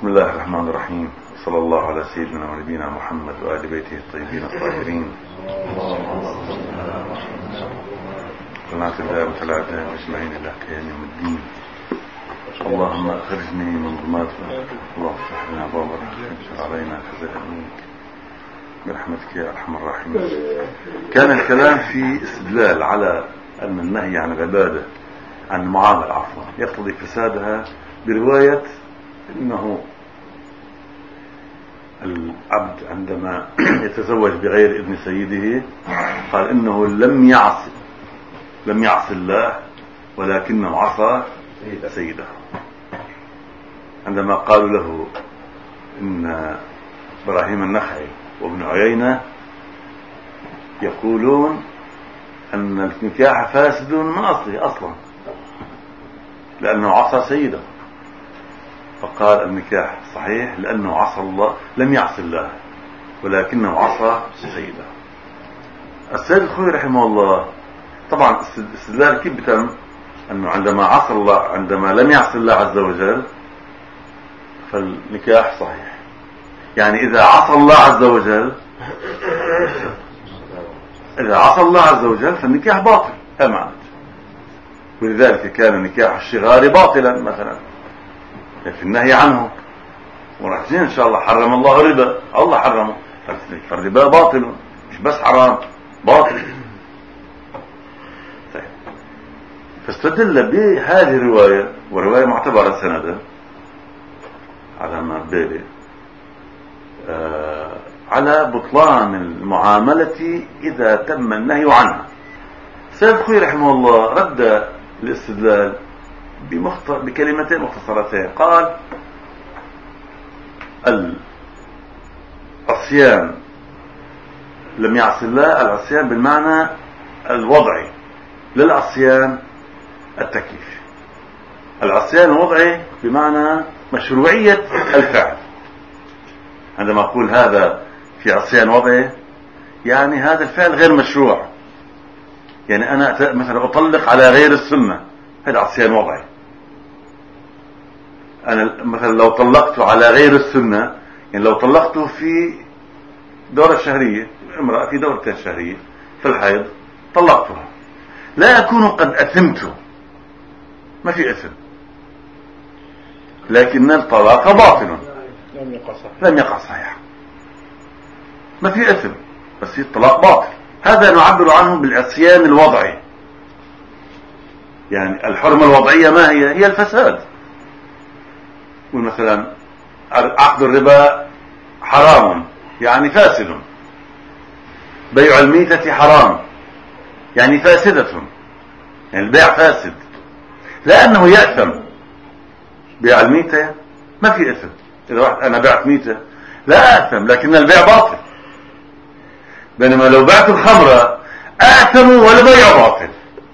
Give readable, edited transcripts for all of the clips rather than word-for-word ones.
بسم الله الرحمن الرحيم، صلى الله على سيدنا ونبينا محمد وآل بيته الطيبين الطاهرين. صلاة الله وتلاته أجمعين إلى قيام يوم الدين. اللهم أخرجني من ظلمات اللهم افتح لنا أبواب الرحمة وانشر علينا خزائنك برحمتك يا أرحم الراحمين. كان الكلام في استدلال على أن النهي عن العبادة عن المعاملة عفوا يقتضي فسادها برواية إنه العبد عندما يتزوج بغير ابن سيده قال إنه لم يعص الله ولكنه عصى سيده. عندما قالوا له إن إبراهيم النخعي وابن عيينة يقولون أن النكاح فاسد من أصله أصلا لأنه عصى سيده، فقال النكاح صحيح لأنه عصى الله، لم يعص الله ولكنه عصى سيده. السيد الخوي رحمه الله طبعا استدلال كيف بتم أنه عندما عصى الله، عندما لم يعص الله عز وجل فالنكاح صحيح، يعني إذا عصى الله عز وجل فالنكاح باطل تماما. ولذلك كان نكاح الشغار باطلا مثلا في النهي عنه، ورح إن شاء الله حرم الله الربا، الله حرمه، فالربا باطل مش بس حرام باطل. طيب. فاستدل بهذه الرواية، ورواية معتبرة سندا على ما بالي على بطلان المعاملة إذا تم النهي عنها. سيد خوي رحمه الله رد الاستدلال بكلمتين مختصرتين، قال العصيان لم يعص الله، العصيان بالمعنى الوضعي للعصيان التكليفي. العصيان الوضعي بمعنى مشروعية الفعل. عندما أقول هذا في عصيان وضعي يعني هذا الفعل غير مشروع، يعني أنا مثلا أطلق على غير السنة، هذا عصيان وضعي. أنا مثلا لو طلقت على غير السنة، يعني لو طلقته في دورة شهرية، امرأة في دورة شهرية في الحيض طلقتها، لا أكون قد أثمت، ما في إثم، لكن الطلاق باطل لم يقع صحيح، ما في إثم بس الطلاق باطل. هذا نعبر عنه بالعصيان الوضعي. يعني الحرمة الوضعية ما هي الفساد. مثلا عقد الربا حرام يعني فاسد، بيع الميتة حرام يعني فاسدة، يعني البيع فاسد لأنه يأثم. بيع الميتة ما في إثم، إذا واحد أنا بعت ميتة لا أثم لكن البيع باطل، بينما لو بعت الخمرة آثموا والبيع باطل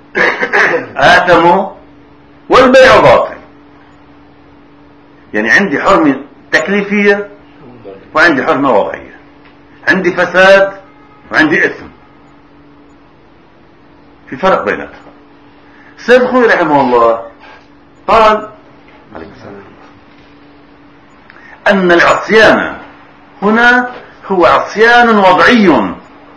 آثموا والبيع باطل. يعني عندي حرمة تكليفية وعندي حرمة وضعية، عندي فساد وعندي إثم، في فرق بيناتهم. سيد خوي رحمه الله قال أن العصيان هنا هو عصيان وضعي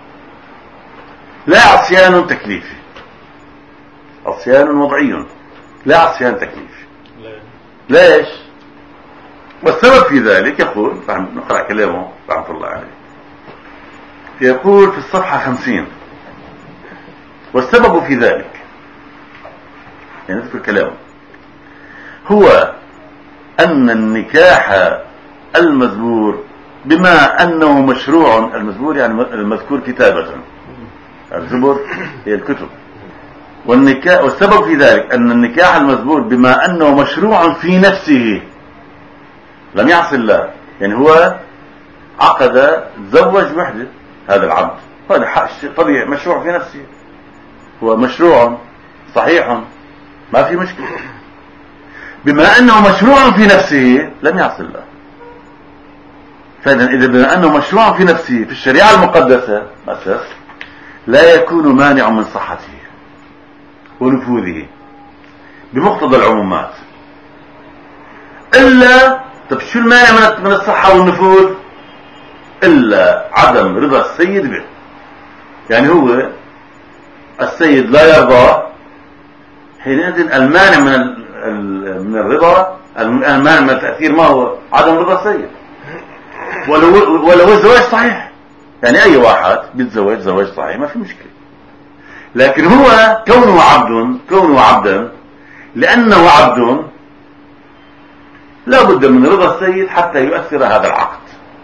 لا عصيان تكليفي، عصيان وضعي لا عصيان تكليفي. ليش؟ والسبب في ذلك يقول، نقرأ كلامه رحمة الله عليه، يقول في الصفحة 50: والسبب في ذلك، يعني نذكر كلامه، هو أن النكاح المذكور بما أنه مشروع، المذكور يعني المذكور كتابة، الزبر هي الكتب، والسبب في ذلك أن النكاح المذكور بما أنه مشروع في نفسه لم يعص الله، يعني هو عقد تزوج وحده، هذا العبد هذا حق طبيعي مشروع في نفسه، هو مشروع صحيح ما في مشكلة، بما أنه مشروع في نفسه لم يعص الله. فإذا إذا بما أنه مشروع في نفسه في الشريعة المقدسة أساس لا يكون مانع من صحته ونفوذه بمقتضى العمومات، إلا طب شو المانع من الصحة والنفوذ إلا عدم رضا السيد به. يعني هو السيد لا يرضى، حينئذ المانع من الرضا، المانع من التأثير ما هو؟ عدم رضا السيد. ولو الزواج صحيح، يعني أي واحد بيتزوج زواج صحيح ما في مشكلة، لكن هو كونه عبدا لأنه عبد لا بد من رضا السيد حتى يؤثر هذا العقد.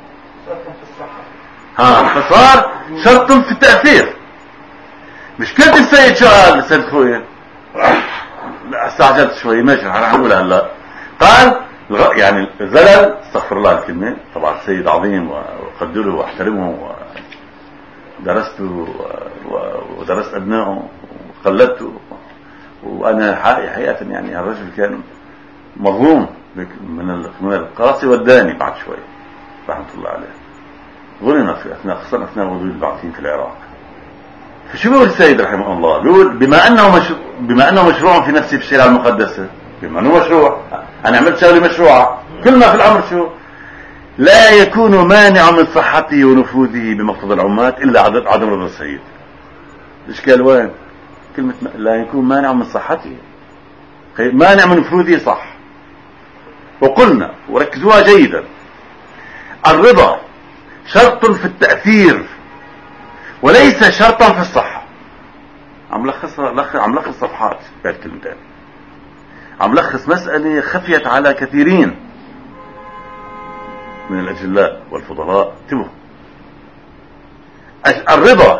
فصار شرط في التأثير. مشكلة السيد شو قال السيد خويا؟ لا استعجلت شوي، ماشي رح نقولها هلا. قال يعني زلل، استغفر الله الكلمة، طبعا السيد عظيم وأقدره واحترمه ودرسته ودرست أبنائه وقلدته، وأنا حقيقة يعني الرجل كان مظلوم من القاسي والداني. بعد شوي رحمة الله عليه ظلم في خصوصا أثناء وضوء البعثين في العراق. فشو بيقول السيد رحمه الله؟ بيقول بما أنه مشروع في نفسي في الشريعة المقدسة، بما أنه مشروع، أنا عملت شغلة مشروعة، كل ما في الأمر شو؟ لا يكون مانع من صحته ونفوذه بمقتضى العمات إلا عدم رضا السيد. الإشكال وين؟ كلمة لا يكون مانع من صحته، مانع من نفوذه صح. وقلنا وركزوها جيدا، الرضا شرط في التأثير وليس شرطا في الصحة. عم لخص صفحات بهالكلمتين، عم لخص مسألة خفيت على كثيرين من الأجلاء والفضلاء. انتبهوا، الرضا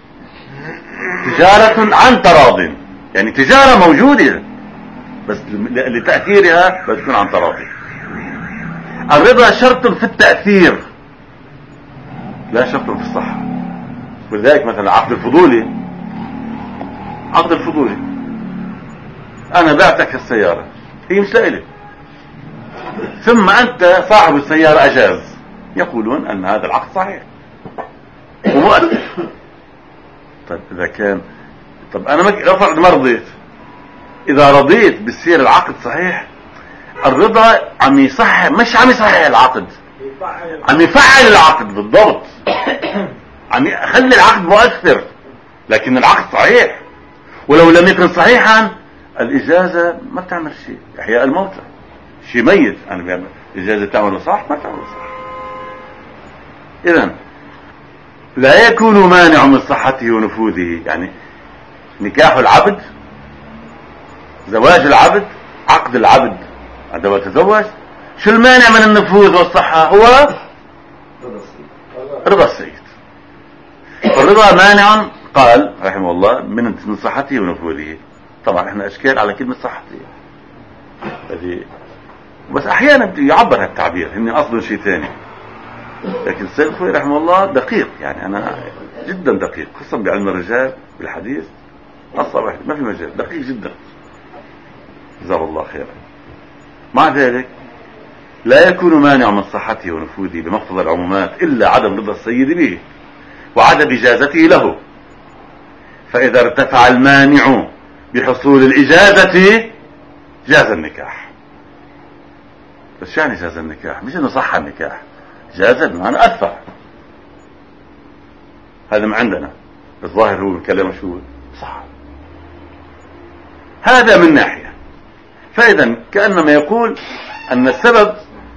تجارة عن تراض، يعني تجارة موجودة بس لتأثيرها بتكون عن تراضي. الرضا شرط في التأثير لا شرط في الصحة. ولذلك مثلا عقد الفضولي، أنا بعتك السيارة، هي مش لإلي، ثم أنت صاحب السيارة أجاز، يقولون أن هذا العقد صحيح ومؤثر. طيب إذا كان، طب أنا افرض ما رضيت، إذا رضيت بيصير العقد صحيح. الرضا عم يصحح، مش عم يصحح العقد، عم يفعل العقد بالضبط، عم يخلي العقد مؤثر، لكن العقد صحيح. ولو لم يكن صحيحا الإجازة ما بتعمل شيء، إحياء الموتى شيء ميت. أنا الإجازة تعمله صح ما تعمله صح. إذن لا يكون مانع من صحته ونفوذه، يعني نكاح العبد، زواج العبد، عقد العبد عندما تزوج، شو المانع من النفوذ والصحة؟ هو رضا السيد. الرضا مانع، قال رحمه الله، من صحته ونفوذه. طبعا احنا اشكال على كلمة صحته بس احيانا يعبر هالتعبير هن اصلا شيء ثاني، لكن السيد الخوي رحمه الله دقيق، يعني انا جدا دقيق، خصوصا بعلم الرجال بالحديث اصلا ما في مجال، دقيق جدا جزاه الله خيرا. مع ذلك لا يكون مانع من صحته ونفوذه بمقتضى العمومات إلا عدم رضا السيد به وعدم إجازته له. فإذا ارتفع المانع بحصول الإجازة جاز النكاح. بس يعني جاز النكاح مش انه صح النكاح، جاز انه انا ادفع. هذا ما عندنا الظاهر، هو الكلام شو صح. هذا من ناحية. فإذا كأنما يقول أن السبب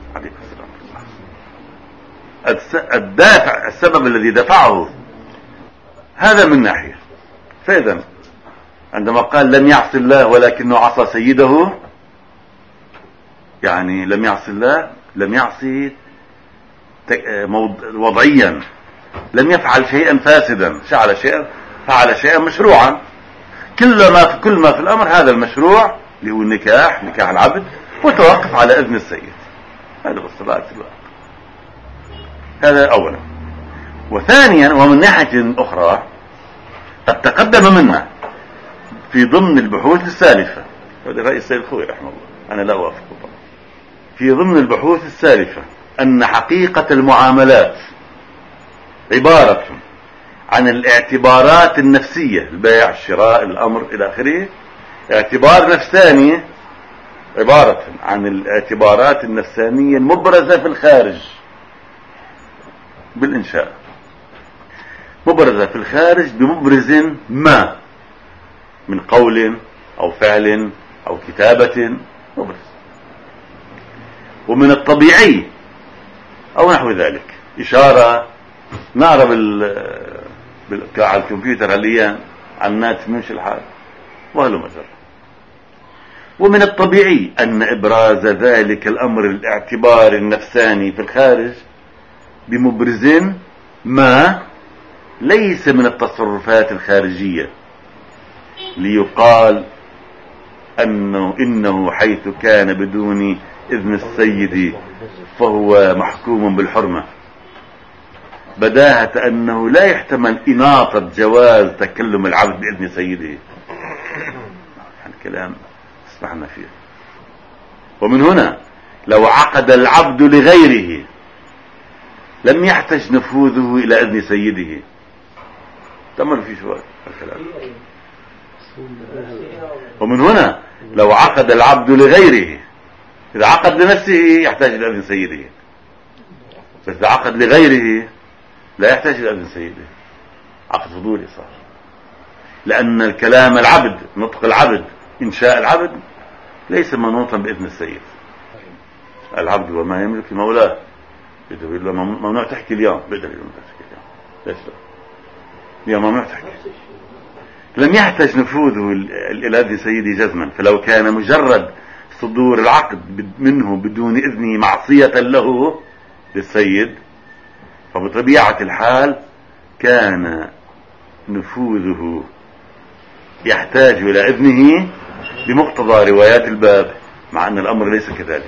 الدافع، السبب الذي دفعه، هذا من ناحية. فإذا عندما قال لم يعصي الله ولكنه عصى سيده، يعني لم يعصي الله، لم يعصي وضعيا، لم يفعل شيئا فاسدا، فعل شيئا مشروعا. كل ما في الأمر هذا المشروع اللي هو النكاح، نكاح العبد، وتوقف على إذن السيد. هذا بالصلاة الوقت. هذا أولا. وثانيا، ومن ناحية أخرى قد تقدم منا في ضمن البحوث السالفة، هذا رأي السيد الخوي رحمه الله، أنا لا أوافقه طبعا، في ضمن البحوث السالفة أن حقيقة المعاملات عبارة عن الاعتبارات النفسية، البيع، الشراء، الأمر إلى آخره، اعتبار نفساني عبارة عن الاعتبارات النفسانية المبرزة في الخارج بالإنشاء، مبرزة في الخارج بمبرز ما من قول أو فعل أو كتابة مبرز. ومن الطبيعي أو نحو ذلك إشارة نعرف على الكمبيوتر حاليا على النت مش الحال وهلو مجر. ومن الطبيعي أن إبراز ذلك الأمر الاعتبار النفساني في الخارج بمبرز ما ليس من التصرفات الخارجية، ليقال إنه حيث كان بدون إذن السيد فهو محكوم بالحرمة، بداهة أنه لا يحتمل إناطة جواز تكلم العبد بإذن سيده. الكلام اسمعنا فيه. ومن هنا لو عقد العبد لغيره لم يحتج نفوذه إلى إذن سيده. تمر في شوال الكلام. ومن هنا لو عقد العبد لغيره، إذا عقد لنفسه يحتاج إلى إذن سيده، بس إذا عقد لغيره لا يحتاج إلى إذن سيده، عقد فضولي صار. لأن الكلام العبد، نطق العبد، إنشاء العبد ليس منوطا بإذن السيد. العبد وما يملك مولاه، بيقول له ممنوع تحكي اليوم، بيقدر يقول تحكي اليوم، ليش لا؟ اليوم ممنوع تحكي. لم يحتاج نفوذه إلى إذن سيدي جزما. فلو كان مجرد صدور العقد منه بدون إذنه معصية له للسيد، فبطبيعة الحال كان نفوذه يحتاج إلى إذنه بمقتضى روايات الباب، مع أن الأمر ليس كذلك.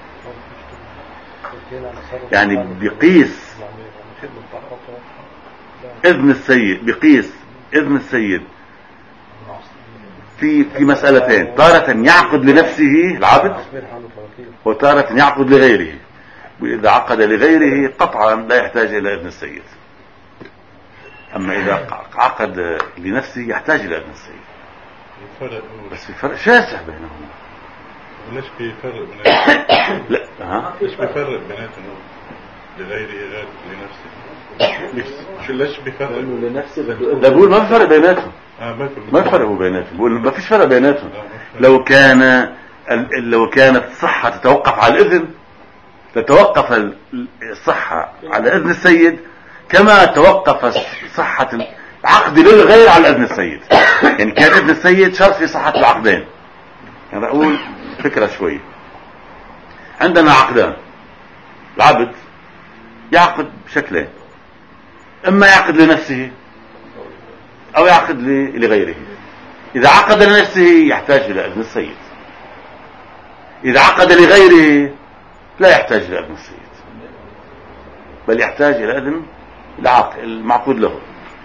يعني بقيس إذن السيد، بقيس إذن السيد في مسألتين: تارة يعقد لنفسه العبد، وتارة يعقد لغيره. وإذا عقد لغيره قطعا لا يحتاج إلى إذن السيد، أما إذا عقد لنفسه يحتاج إلى إذن السيد. بس في فرق شاسع بينهما. ليش في فرق بيناتهم؟ لا ليش في فرق بيناتهم؟ لغيره غير لنفسه. ليش بيفرق لنفسه؟ لا بقول ما في فرق بيناتهم. ما في فرق بيناتهم، بقول ما فيش فرق بيناتهم. لو كانت الصحة تتوقف على الإذن، تتوقف الصحة على إذن السيد كما توقف صحة العقد للغير على إذن السيد. يعني كان إذن السيد شرط في صحة العقدين. يعني أقول فكرة شوي. عندنا عقدان، العبد يعقد بشكلين: إما يعقد لنفسه أو يعقد لغيره. إذا عقد لنفسه يحتاج إلى إذن السيد، إذا عقد لغيره لا يحتاج إلى إذن السيد، بل يحتاج إلى إذن المعقود له.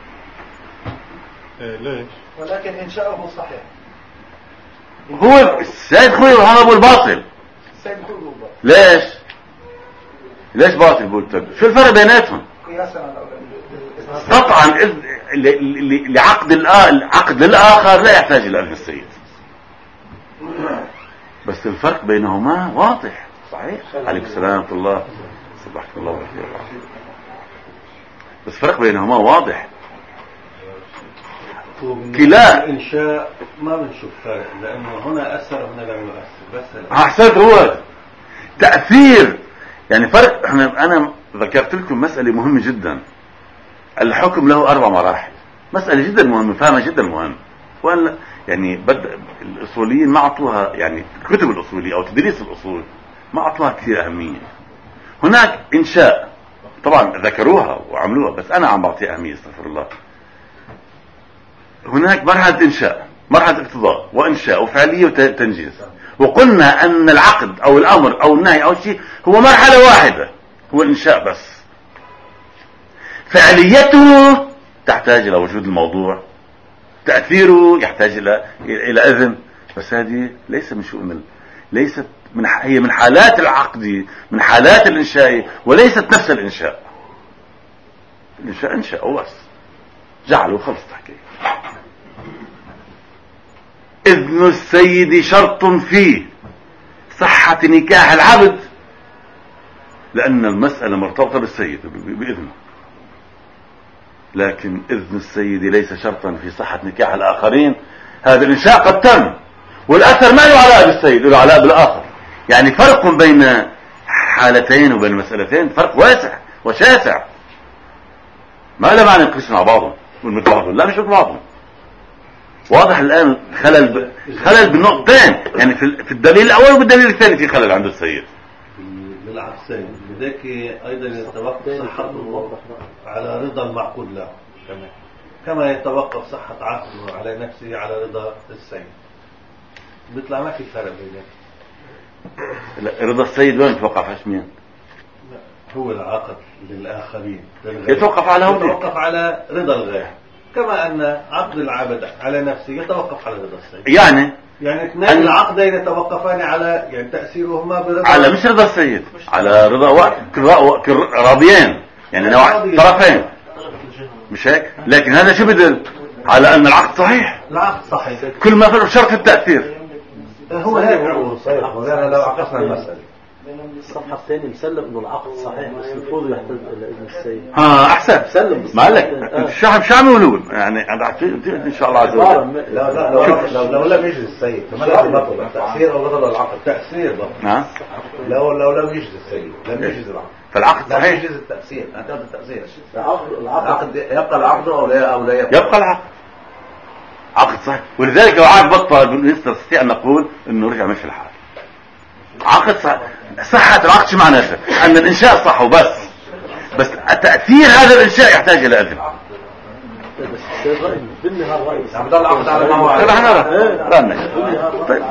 ليش؟ ولكن إنشاؤه صحيح. هو السيد خوي وهذا أبو الباطل. ليش باطل؟ بقول شو الفرق بيناتهم؟ قطعا لعقد العقد للآخر لا يحتاج إلى إذن السيد، بس الفرق بينهما واضح. صحيح. عليكم السلام ورحمة الله. صباحك الله بالخير. بس الفرق بينهما واضح. كلا إنشاء ما بنشوف فرق، لأنه هنا أثر وهنا لم يؤثر. بس أحسنت، هو تأثير. يعني فرق. أنا ذكرت لكم مسألة مهمة جدا. الحكم له 4 مراحل. مسألة جدا مهمة، فهمها جدا مهم. وأن يعني الأصوليين ما أعطوها، يعني الكتب الأصولية أو تدريس الأصول ما أعطوها كثير أهمية. هناك إنشاء طبعا ذكروها وعملوها، بس أنا عم بعطيها أهمية، استغفر الله. هناك مرحلة إنشاء، مرحلة اقتضاء وإنشاء وفعلية وتنجيز. وقلنا أن العقد أو الأمر أو النهي أو شيء هو مرحلة واحدة، هو الإنشاء بس. فعليته تحتاج إلى وجود الموضوع، تأثيره يحتاج إلى إذن. بس هذه ليس من شؤون، ليست هي من حالات العقد، من حالات الإنشاء، وليست نفس الإنشاء. الإنشاء إنشاء وبس، جعله خلص تحكي. إذن السيد شرط فيه صحة نكاح العبد، لأن المسألة مرتبطة بالسيد بإذنه، لكن إذن السيد ليس شرطا في صحة نكاح الآخرين. هذا الإنشاء قد تم والأثر ما له علاقة بالسيد، له علاقة بالآخر. يعني فرق بين حالتين وبين مسألتين، فرق واسع وشاسع، ما له معنى نقيس مع بعضهم ونمثل بعضهم، لا مش مثل بعضهم. واضح الآن خلل بالنقطتين، يعني في الدليل الأول والدليل الثاني في خلل عند السيد. بالعكسين، لذلك أيضا يتوقف صحته على رضا المعقود له، كما يتوقف صحة عقله على نفسه على رضا السيد. بيطلع ما في فرق بينهم. رضا السيد وين يتوقف؟ على مين؟ هو العقد للآخرين يتوقف على هو، يتوقف على رضا الغير، كما أن عقد العبد على نفسه يتوقف على رضا السيد. يعني اثنين العقدين يتوقفان على يعني تأثيرهما برضا، على مش رضا السيد، على رضا راضيين، يعني طرفين، مش هيك؟ لكن هذا شو بدل على أن العقد صحيح. العقد صحيح، كل ما في شرط التأثير. هو هيك هو صحيح. ولا لو عكسنا المسألة، الصفحة الثانية مسلم انه العقد صحيح، بس المفروض يحتاج الى اذن السيد. احسن مسلم ما لك الشعب شو عم يقولوا؟ يعني ان شاء الله عز وجل. لو لم يجلس السيد فما لازم نطلب تأثير او بدل العقد، تأثير بقى. لو لم يجلس السيد لم يجلس العقد، فالعقد صحيح. يجلس التأثير، انت التأثير العقد يبقى العقد او لا يبقى العقد عقد صحيح. ولذلك لو عقد بطل نستطيع ان نقول انه رجع مش الحال. عقد صحة العقد شو معناته؟ أن الإنشاء صح بس تأثير هذا الإنشاء يحتاج إلى أذن. بس بالنهار رئيس عبد الله عقد على موعد. طيب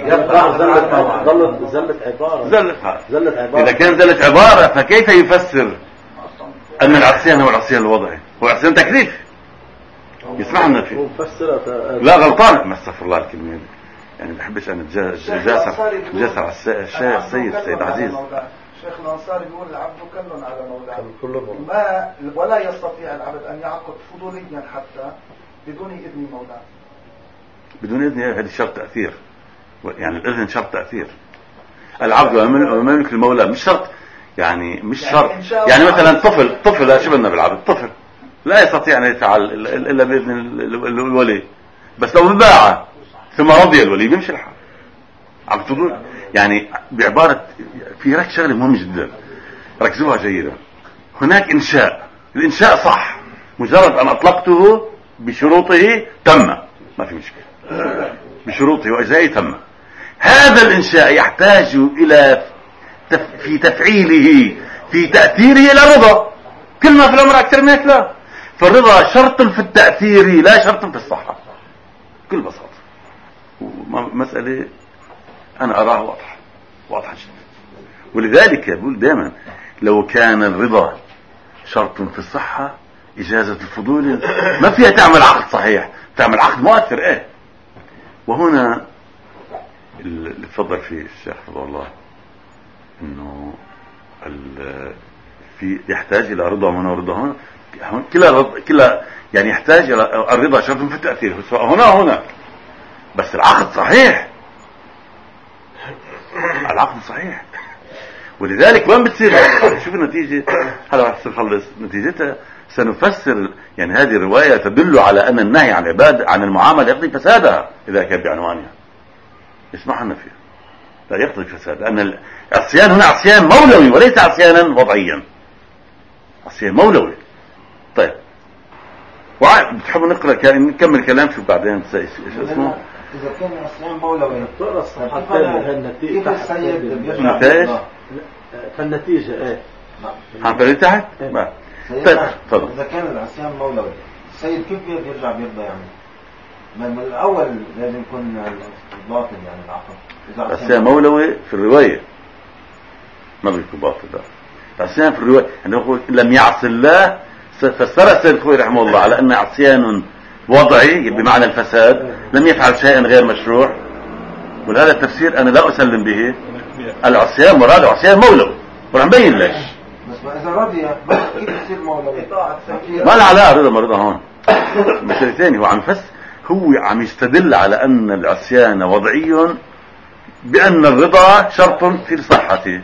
زلت عبارة. إذا كان زلت عبارة فكيف يفسر أن العصيان هو العصيان الوضعي؟ هو عصيان تكليف يسمح لنا فيه. لا غلطان، ما استغفر الله الكلمة دي. يعني ما بحبش أنا جاسر على السيد عزيز. شيخ الأنصاري يقول العبد كل على مولاه، ولا يستطيع العبد أن يعقد فضوليا حتى بدون إذن مولاه. بدون إذن، هذا شرط تأثير، يعني الإذن شرط تأثير. العبد وملك المولى مش شرط، يعني مش شرط. يعني مثلا طفل شو بدنا بالعبد؟ طفل لا يستطيع أن يفعل إلا بإذن الولي، بس لو باعه ثم رضي الولي بيمشي الحال. عم يعني بعبارة في هناك شغلة مهمة جدا ركزوها جيدا. هناك إنشاء، الإنشاء صح، مجرد أن أطلقته بشروطه تم، ما في مشكلة، بشروطه وأجزائه تم. هذا الإنشاء يحتاج إلى في تفعيله في تأثيره إلى رضا. كل ما في الأمر أكثر من هيك لا. فالرضا شرط في التأثير لا شرط في الصحة، بكل بساطة. مسألة أنا أراها واضحة جدا. ولذلك يقول دائما لو كان الرضا شرط في الصحة إجازة الفضول ما فيها تعمل عقد صحيح، تعمل عقد مؤثر. وهنا اللي تفضل فيه الشيخ فضل الله إنه في يحتاج إلى رضا هنا ورضا هنا، كلا يعني يحتاج إلى الرضا شرط في التأثير سواء هنا وهنا، بس العقد صحيح، العقد صحيح. ولذلك وين بتصير شوف النتيجة؟ هلا راح نخلص نتيجتها. سنفسر يعني هذه الرواية تدل على أن النهي عن العبادة عن المعاملة يقضي فسادها إذا كان بعنوانها، يسمح لنا فيها، لا يقضي فساد، لأن العصيان هنا عصيان مولوي وليس عصيانا وضعيا، عصيان مولوي. طيب بتحب نقرأ نكمل كلام شو بعدين اسمه إذا كان عصيان مولوي تقرأ الصفحة الثانية كيف السيد بيرجع نتائج فالنتيجة حنفرق تحت. طيب تفضل. إذا كان العصيان مولوي السيد كيف بيرجع بيرضى؟ يعني من الأول لازم يكون باطل، يعني العقد العصيان مولوي في الرواية ما بيكون باطل. العصيان في الرواية أنه لم يعص الله، فسر السيد الخوي رحمه الله على أن عصيان وضعي بمعنى الفساد، لم يفعل شيئا غير مشروع. ولهذا التفسير أنا لا أسلم به. العصيان مراد عصيان مولوي، ورح نبين ليش. بس إذا رضي كيف يصير مولوي؟ ما له علاقة رضا مرضى هون مسألة ثانية. هو عم يستدل على أن العصيان وضعي بأن الرضا شرط في صحته.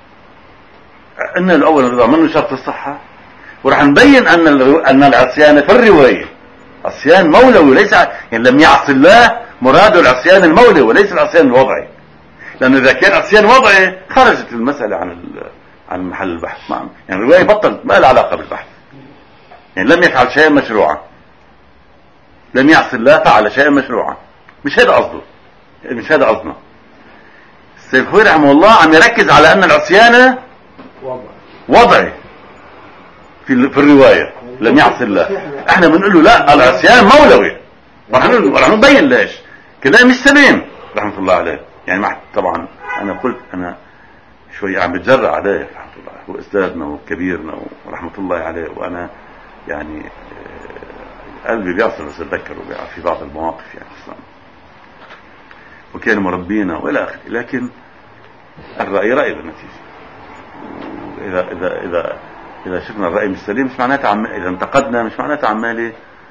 إن الأول الرضا منه شرط الصحة، ورح نبين أن العصيان في الرواية عصيان مولوي، ليس يعني لم يعص الله مراده العصيان المولوي وليس العصيان الوضعي، لأنه إذا كان عصيان وضعي خرجت المسألة عن محل البحث. يعني الرواية بطلت، ما لها علاقة بالبحث. يعني لم يفعل شيئا مشروعا، لم يعص الله فعل شيئا مشروعا، مش هذا قصده، مش هذا قصدنا. السيد الخوي رحمه الله عم يركز على أن العصيان وضعي في الرواية لم يعص الله. احنا بنقول له لا، العصيان مولوي، ورح نبين ليش كلام مش سليم رحمة الله عليه. يعني طبعا انا قلت انا شوي عم بتجرأ عليه رحمة الله، هو استاذنا وكبيرنا ورحمة الله عليه، وانا يعني قلبي بيعصر بس اتذكره في بعض المواقف يعني اصلا، وكان مربينا والى اخره. لكن الرأي رأي بالنتيجة. إذا شفنا الرأي مش سليم مش معناته إذا انتقدنا مش معناته عمالي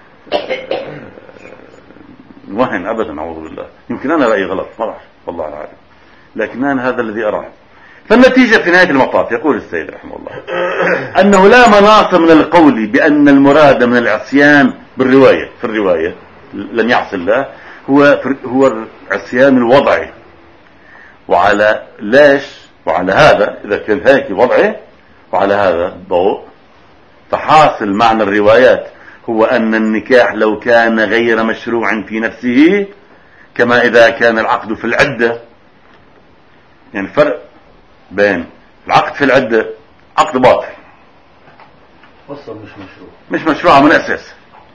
نوهن أبدا، أعوذ بالله. يمكن أنا رأيي غلط، ما بعرف والله أعلم، لكن أنا هذا الذي أراه. فالنتيجة في نهاية المطاف يقول السيد رحمه الله أنه لا مناص من القول بأن المراد من العصيان بالرواية في الرواية لن يعص الله هو العصيان الوضعي. وعلى ليش؟ وعلى هذا إذا كان هيك وضعي، وعلى هذا الضوء فحاصل معنى الروايات هو أن النكاح لو كان غير مشروع في نفسه كما إذا كان العقد في العدة. يعني فرق بين العقد في العدة عقد باطل أصلا مش مشروع من أساس.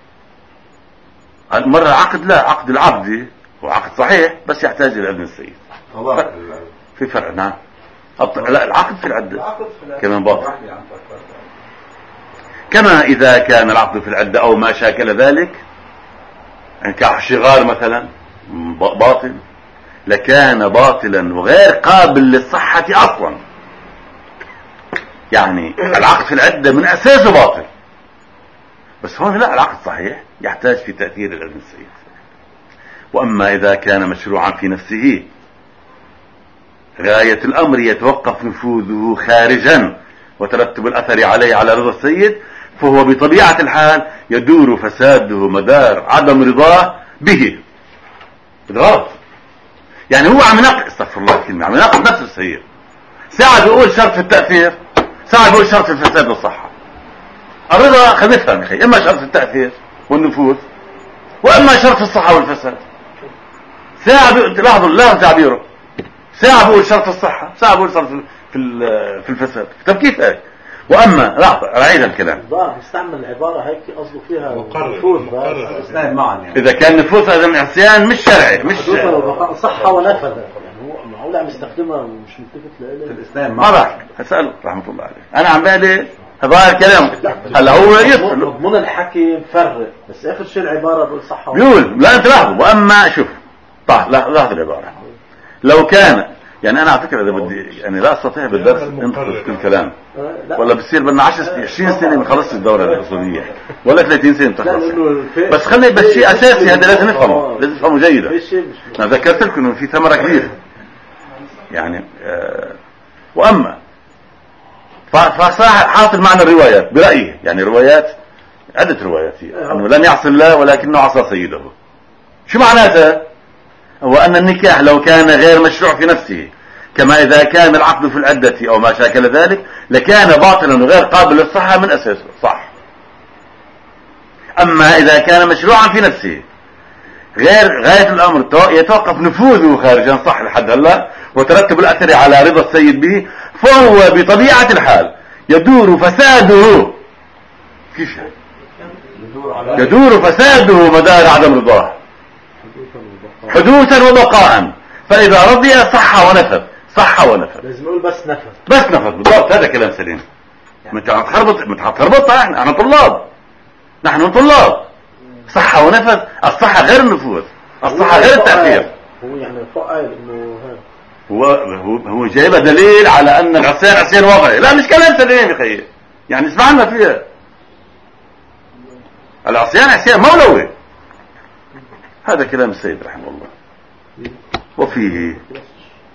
مرة عقد لا، عقد العبد هو عقد صحيح بس يحتاج إلى إذن السيد. في فرق. نعم. لا، العقد في العدة كمان باطل. كما إذا كان العقد في العدة أو ما شاكل ذلك، يعني كشغار مثلا باطل، لكان باطلا وغير قابل للصحة أصلا. يعني العقد في العدة من أساسه باطل، بس هون لا، العقد صحيح يحتاج في تأثير الإذن السيد. وأما إذا كان مشروعا في نفسه غاية الأمر يتوقف نفوذه خارجا وترتب الأثر عليه على رضا السيد، فهو بطبيعة الحال يدور فساده مدار عدم رضاه به. غلط. يعني هو عم يناقض، استغفر الله الكلمة، عم يناقض نفسه السيد. ساعة بيقول شرط التأثير، ساعة بيقول شرط الفساد والصحة. الرضا خلينا نفهم يا أخي، إما شرط التأثير والنفوذ وإما شرط الصحة والفساد. ساعة لاحظوا الله تعبيره، ساعة بقول شرط الصحة، ساعة بقول شرط في الفساد. طب كيف هيك؟ وأما لحظة أعيد الكلام، استعمل عبارة هيك قصده فيها نفوذ معا يعني. إذا كان نفوذ هذا من عصيان مش شرعي، مش صحة ونفذ. يعني هو معقول عم يستخدمها مش ملتفت لإله في الإسلام. ما راح أسأله رحمة الله عليه. أنا عم بالي هذا الكلام هلا هو يفهم مضمون الحكي مفرق، بس آخر شيء العبارة بقول صحة بيقول لا أنت لاحظوا. وأما شوف طيب لاحظ العبارة، لو كان يعني أنا على فكرة إذا بدي يعني لا أستطيع بالدرس أنطق كل كلام، ولا بصير بدنا 20 سنة من خلصت الدورة الأصولية ولا 30 سنة تخلص. بس خلي بس شيء أساسي هذا لازم نفهمه، لازم نفهمه جيدا. أنا ذكرت لكم إنه في ثمرة كبيرة يعني. وأما فصاح حاصل معنى الروايات برأيه، يعني روايات عدة روايات هي أنه لم يعصي الله ولكنه عصى سيده. شو معناته؟ هو أن النكاح لو كان غير مشروع في نفسه كما إذا كان العقد في العدة أو ما شاكل ذلك لكان باطلا وغير قابل للصحة من أساسه. صح. أما إذا كان مشروعا في نفسه غير غاية الأمر يتوقف نفوذه خارجا، صح لحد هلا، وترتب الأثر على رضا السيد به، فهو بطبيعة الحال يدور فساده. كيف يدور فساده مدار عدم رضاه حدوثا وبقاء. فإذا رضي صح ونفذ، صح ونفذ. لازم نقول بس نفذ، بس نفذ بالضبط. هذا كلام سليم. مش هتخربطها. احنا طلاب، نحن طلاب. صح ونفذ. الصحة غير النفوذ، الصحة غير التأثير. هو يعني فقال انه هو جايبه دليل على ان العصيان عصيان وضعي. لا مش كلام سليم يا خيي، يعني اسمعنا فيها. العصيان عصيان مولوي. هذا كلام السيد رحمه الله. وفيه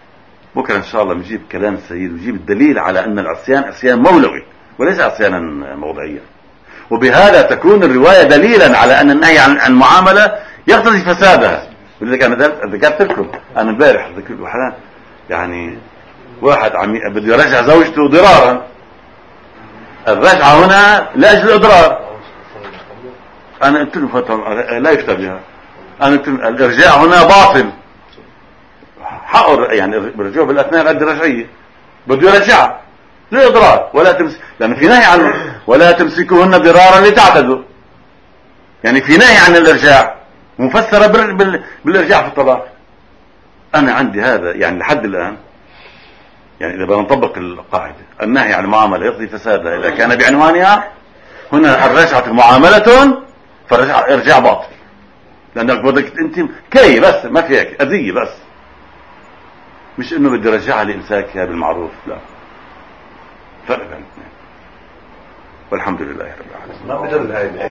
بكره ان شاء الله بنجيب كلام السيد ويجيب الدليل على ان العصيان عصيان مولوي وليس عصيانا موضعيا، وبهذا تكون الروايه دليلا على ان النهي عن المعامله يقتضي فسادها. ولذلك انا ذكرت لكم انا امبارح يعني واحد بده يرجع زوجته ضرارا، الرجعه هنا لاجل الاضرار. انا قلت له لا يفتى بها، انا قلت له الارجاع هنا باطل، حقه يعني برجعه بالاثناء العده الرجعيه، بده يرجعها للاضرار ولا لان في نهي عنه ولا تمسكوهن ضرارا لتعتدوا، يعني في نهي عن الارجاع مفسره بالارجاع في الطلاق. انا عندي هذا يعني لحد الان، يعني اذا بدنا نطبق القاعده النهي عن المعامله يقضي فسادها اذا كان بعنوانها، هنا الرجعه معامله فارجاع باطل، لانك بدك انت كي بس ما فيك اذيه بس، مش انه بدي ارجعها لامساكها بالمعروف، لا، فرق بين الاثنين. والحمد لله رب العالمين.